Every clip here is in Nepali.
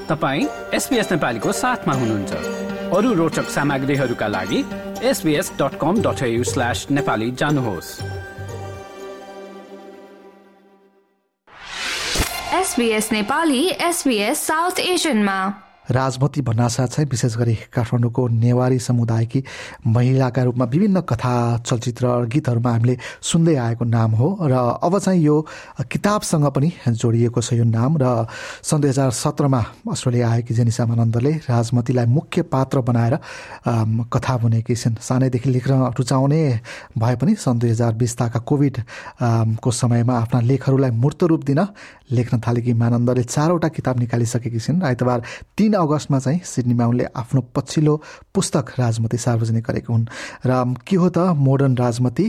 तपाईं SBS नेपालीको साथमा हुनुहुन्छ। अरू रोचक सामग्रीहरूका लागि sbs.com.au/nepali जानुहोस्। SBS नेपाली SBS साउथ एशियनमा राजमती भन्नासाथ चाहिँ विशेष गरी काठमाडौँको नेवारी समुदायकी महिलाका रूपमा विभिन्न कथा चलचित्र गीतहरूमा हामीले सुन्दै आएको नाम हो र अब चाहिँ यो किताबसँग पनि जोडिएको छ यो नाम। र सन् 2017मा अस्ट्रेलिया आएकी जेनिसा मानन्दले राजमतीलाई मुख्य पात्र बनाएर कथा बुनेकी छिन्। सानैदेखि लेख्न रुचाउने भए पनि सन् 2020 ताका कोभिड को समयमा आफ्ना लेखहरूलाई मूर्त रूप दिन लेख्न थालेकी मानन्दले 4वटा किताब निकालिसकेकी छिन्। आइतबार 3 अगस्तमा चाहिँ सिडनीमा उनले आफ्नो पछिल्लो पुस्तक राजमती सार्वजनिक गरेको हुन्। र के हो त मोडर्न राजमती,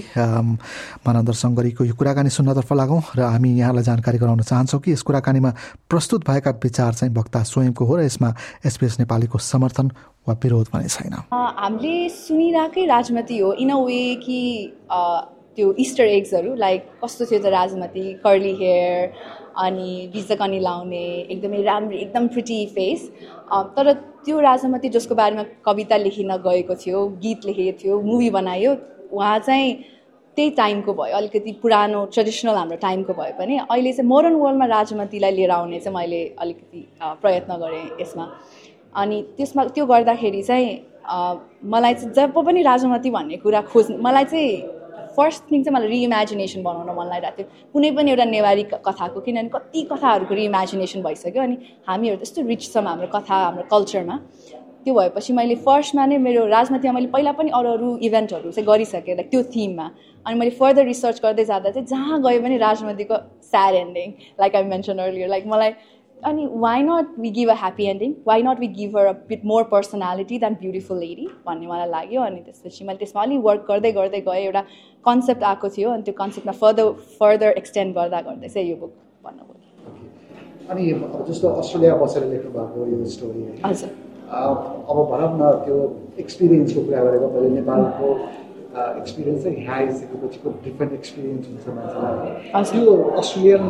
मानन्दसँग गरेको यो कुराकानी सुन्नतर्फ लागौँ र हामी यहाँलाई जानकारी गराउन चाहन्छौँ कि यस कुराकानीमा प्रस्तुत भएका विचार चाहिँ वक्ता स्वयंको हो र यसमा SBS नेपालीको समर्थन वा विरोध पनि छैन। हामीले सुनिरहेकै राजमती हो इन अ वे कि त्यो इस्टर एग्सहरू लाइक कस्तो थियो त राजमती, कर्ली हेयर अनि बिजकनी लाउने, एकदमै राम्रो, एकदम प्रिटी फेस। तर त्यो राजमती जसको बारेमा कविता लेखिन गएको थियो, गीत लेखेको थियो, मुभी बनायो, उहाँ चाहिँ त्यही टाइमको भयो, अलिकति पुरानो ट्रेडिसनल हाम्रो टाइमको भए पनि अहिले चाहिँ मोडर्न वर्ल्डमा राजमतीलाई लिएर आउने चाहिँ मैले अलिकति प्रयत्न गरेँ यसमा। अनि त्यसमा त्यो गर्दाखेरि चाहिँ मलाई चाहिँ जब पनि राजमती भन्ने कुरा मलाई चाहिँ फर्स्ट थिङ चाहिँ मलाई रिइमेजिनेसन बनाउन मन लागिरहेको थियो कुनै पनि एउटा नेवारी कथाको, किनभने कति कथाहरूको रिइमेजिनेसन भइसक्यो अनि हामीहरू त्यस्तो रिच छौँ हाम्रो कथा, हाम्रो कल्चरमा। त्यो भएपछि मैले फर्स्टमा नै मेरो राजमतीमा मैले पहिला पनि अरू इभेन्टहरू चाहिँ गरिसकेँ लाइक त्यो थिममा। अनि मैले फर्दर रिसर्च गर्दै जाँदा चाहिँ जहाँ गयो पनि राजमतीको sad ending, like I mention earlier, like मलाई अनि why not we give a happy ending, why not we give her a bit more personality than beautiful lady भन्ने मलाई लाग्यो। अनि त्यसपछि मैले त्यसमा अलिक वर्क गर्दै गर्दै गएँ, एउटा कन्सेप्ट आएको थियो अनि त्यो कन्सेप्टमा फर्दर एक्सटेन्ड गर्दा गर्दै चाहिँ यो बुक भन्नुभयो। अनि जस्तो अस्ट्रेलिया बसेर लेख्नु भएको यो स्टोरी, हजुर अब भनौँ न त्यो एक्सपिरियन्सको कुरा गरेको मैले नेपालको एक्सपिरियन्स चाहिँ यहाँ आइसकेपछिको डिफ्रेन्ट एक्सपिरियन्स हुन्छ मान्छेलाई। त्यो अस्ट्रेलियन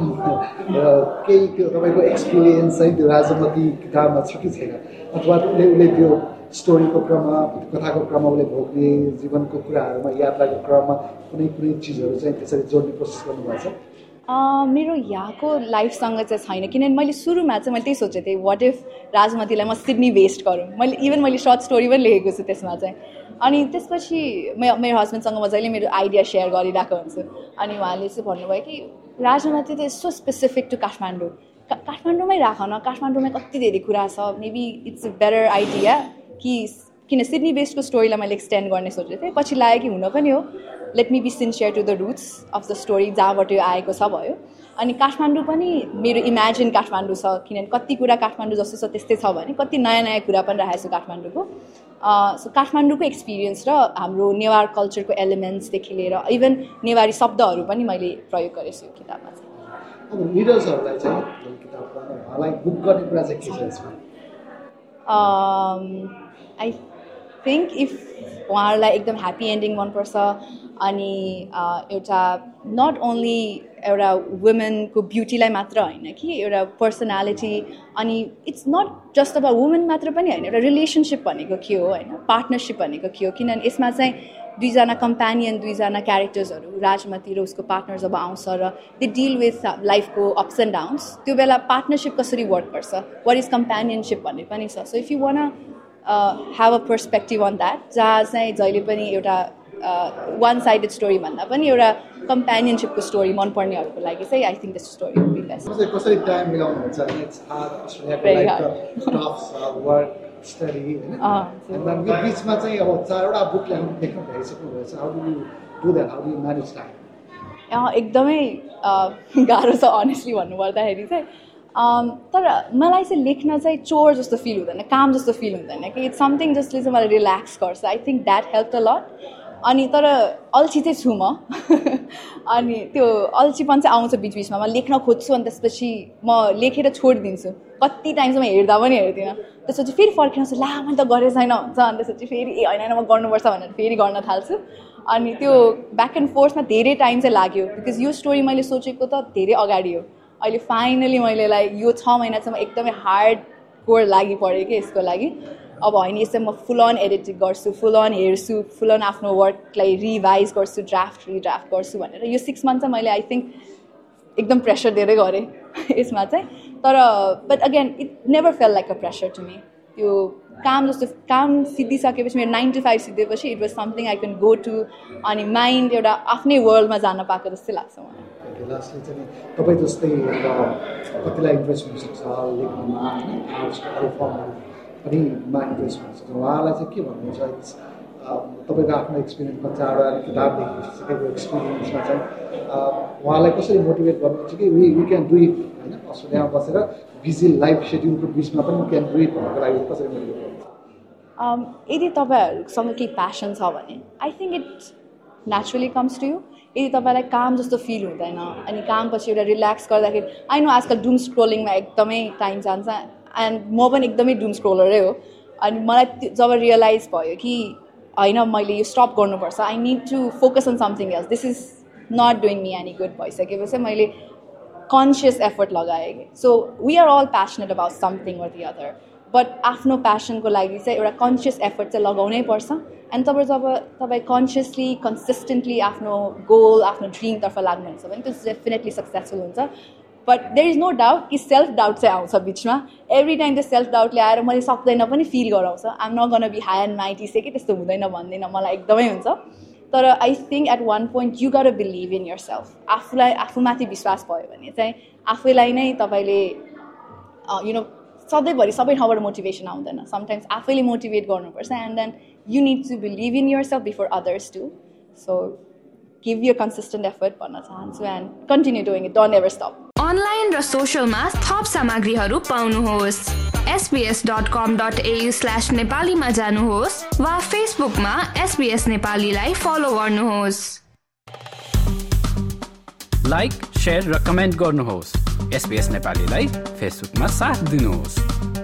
केही त्यो तपाईँको एक्सपिरियन्स चाहिँ त्यो राजमती किताबमा छ कि छैन, अथवा उसले त्यो स्टोरीको क्रममा, कथाको क्रममा उसले भोग्ने जीवनको कुराहरूमा, यात्राको क्रममा कुनै चिजहरू चाहिँ त्यसरी जोड्ने कोसिस गर्नुभएको छ? मेरो यहाँको लाइफसँग चाहिँ छैन, किनभने मैले सुरुमा चाहिँ मैले त्यही सोचेको थिएँ वाट इफ राजमतीलाई म सिडनी बेस्ड गरौँ। मैले सर्ट स्टोरी पनि लेखेको छु त्यसमा चाहिँ। अनि त्यसपछि मेरो हस्बेन्डसँग म जहिले मेरो आइडिया सेयर गरिरहेको हुन्छु अनि उहाँले चाहिँ भन्नुभयो कि राजमती त यस्तो स्पेसिफिक टु काठमाडौँ, काठमाडौँमै राख न, काठमाडौँमै कति धेरै कुरा छ, maybe it's a better idea कि किन सिडनी बेस्डको स्टोरीलाई मैले एक्सटेन्ड गर्ने सोचेको थिएँ। पछि लाग्यो कि हुन पनि हो, let me be sincere to the roots of the story, जहाँबाट यो आएको छ भयो। अनि काठमाडौँ पनि मेरो इमेजिन काठमाडौँ छ, किनभने कति कुरा काठमाडौँ जस्तो छ त्यस्तै छ भने कति नयाँ नयाँ कुरा पनि राखेको छु काठमाडौँको। सो काठमाडौँको एक्सपिरियन्स र हाम्रो नेवार कल्चरको एलिमेन्ट्सदेखि लिएर इभन नेवारी शब्दहरू पनि मैले प्रयोग गरेको छु यो किताबमा चाहिँ। अब रिडर्सहरूलाई चाहिँ किताब पढ्न उहाँलाई बुक गर्ने कुरा चाहिँ के छ यसमा? आई थिङ्क इफ उहाँहरूलाई एकदम ह्याप्पी एन्डिङ मनपर्छ अनि एउटा नट ओन्ली एउटा वुमेनको ब्युटीलाई मात्र होइन कि एउटा पर्सनालिटी, अनि इट्स नट जस्ट अब वुमेन मात्र पनि होइन, एउटा रिलेसनसिप भनेको के हो होइन, पार्टनरसिप भनेको के हो। किनभने यसमा चाहिँ दुईजना कम्पेनियन, दुईजना क्यारेक्टर्सहरू राजमती र उसको पार्टनर जब आउँछ र दे डिल विथ लाइफको अप्स एन्ड डाउन्स, त्यो बेला पार्टनरसिप कसरी वर्क गर्छ, वाट इज कम्पेनियनसिप भन्ने पनि छ। So if you want have a perspective on that, जहाँ चाहिँ जहिले पनि एउटा one sided story भन्दा पनि एउटा कम्पेनियनसिपको स्टोरी मनपर्नेहरूको लागि चाहिँ I think this story would be best. कसरी टाइम मिलाउनुहुन्छ? इट्स हार्ड, अस्ट्रेलियाको लाइफ त टफ वर्क स्टडी हैन, अनि यो बीचमा चाहिँ अब 4वटा बुक लेख्न भइसक्नु भएछ। How do you do that, how do you manage time? एकदमै गाह्रो छ अनेस्टली भन्नुपर्दाखेरि चाहिँ। तर मलाई चाहिँ लेख्न चाहिँ चोर जस्तो फिल हुँदैन, काम जस्तो फिल हुँदैन कि इट्स समथिङ जसले चाहिँ मलाई रिल्याक्स गर्छ। I think that help a lot. अनि तर अल्छी चाहिँ छु म अनि त्यो अल्छीपन चाहिँ आउँछ बिचबिचमा, म लेख्न खोज्छु अनि त्यसपछि म लेखेर छोडिदिन्छु, कति टाइमसम्म हेर्दा पनि हेर्दिनँ, त्यसपछि फेरि फर्किन्छु, ला मैले त गरेँ छैन हुन्छ, अनि त्यसपछि फेरि ए होइन म गर्नुपर्छ भनेर फेरि गर्न थाल्छु। अनि त्यो ब्याक एन्ड फोर्थमा धेरै टाइम चाहिँ लाग्यो, बिकज यो स्टोरी मैले सोचेको त धेरै अगाडि हो। अहिले फाइनली मैले यो 6 महिनासम्म एकदमै हार्ड कोर लागि पऱ्यो कि यसको लागि अब होइन यसै म फुल अन एडिटिङ गर्छु फुल अन हेर्छु फुल अन आफ्नो वर्कलाई रिभाइज गर्छु रिड्राफ्ट गर्छु भनेर यो 6 मन्थ चाहिँ मैले आई थिङ्क एकदम प्रेसर दिएरै गरेँ यसमा चाहिँ तर but again it never fail like a pressure to me त्यो काम सिद्धिसकेपछि मेरो 9 to 5 सिद्धेपछि it was something I can go to अनि माइन्ड एउटा आफ्नै वर्ल्डमा जान पाएको जस्तै लाग्छ मलाई लास्टली चाहिँ तपाईँ जस्तै कतिलाई इन्ट्रेस्ट हुनसक्छ लेख्नमा होइन आर्ट्सको अरू फर्महरू पनि इन्ट्रेस्ट हुनसक्छ उहाँलाई चाहिँ के भन्नुहुन्छ तपाईँको आफ्नो एक्सपिरियन्स बच्चाबाट अनि किताब लेखिसकेको एक्सपिरियन्समा चाहिँ उहाँलाई कसरी मोटिभेट गर्नुहुन्छ कि वी क्यान डु इट होइन अस्ट्रेलियामा बसेर बिजी लाइफ सेड्युलको बिचमा पनि क्यान डु इट भन्नको लागि कसरी मोटिभेट गर्नुहुन्छ यदि तपाईँहरूसँग केही प्यासन छ भने I think it naturally comes to you यदि तपाईँलाई काम जस्तो फिल हुँदैन अनि कामपछि एउटा रिल्याक्स गर्दाखेरि आई नो आजकल डुम स्क्रोलिङमा एकदमै टाइम जान्छ एन्ड म पनि एकदमै डुम स्क्रोलरै हो अनि मलाई जब रियलाइज भयो कि होइन मैले यो स्टप गर्नुपर्छ I need to focus on something else this is not doing me any good भइसकेपछि मैले कन्सियस एफर्ट लगाएँ कि so we are all passionate about something or the other but आफ्नो प्यासनको लागि चाहिँ एउटा कन्सियस एफर्ट चाहिँ लगाउनै पर्छ एन्ड जब तपाईँ कन्सियसली कन्सिस्टेन्टली आफ्नो गोल आफ्नो ड्रिमतर्फ लाग्नुहुन्छ भने त्यो डेफिनेटली सक्सेसफुल हुन्छ but there is no doubt कि सेल्फ डाउट चाहिँ आउँछ बिचमा एभ्री टाइम त्यो सेल्फ डाउटले आएर मैले सक्दैन पनि फिल गराउँछ I'm not gonna be high and mighty say कि त्यस्तो हुँदैन भन्दैन मलाई एकदमै हुन्छ तर I think at one point you got believe in yourself आफूमाथि विश्वास भयो भने चाहिँ आफैलाई नै तपाईँले यु नो सधैँभरि सबै ठाउँबाट मोटिभेसन आउँदैन समटाइम्स आफैले मोटिभेट गर्नुपर्छ and then you need to believe in yourself before others to show give your consistent effort भन्न चाहन्छु and continue doing it don't ever stop online र सोसियलमा थप सामग्रीहरू पाउनुहोस् sbs.com.au/नेपालीमा जानुहोस् वा फेसबुकमा SBS नेपालीलाई फलो गर्नुहोस् लाइक शेयर र कमेन्ट गर्नुहोस् SBS नेपालीलाई फेसबुकमा साथ दिनुहोस्